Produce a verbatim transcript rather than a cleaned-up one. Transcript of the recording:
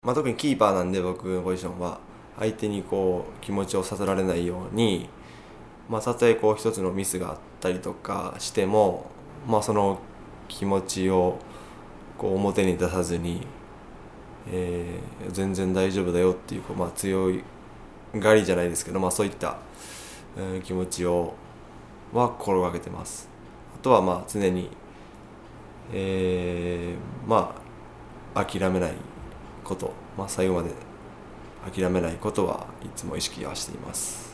まあ、特にキーパーなんで僕のポジションは相手にこう気持ちをさせられないように、まあ、たとえこう一つのミスがあったりとかしても、まあ、その気持ちをこう表に出さずに、えー、全然大丈夫だよっていう、こう、まあ、強いがりじゃないですけど、まあ、そういった、えー、気持ちをは心がけてます。あとはまあ常に、えー、まあ諦めないこと、まあ、最後まで諦めないことはいつも意識はしています。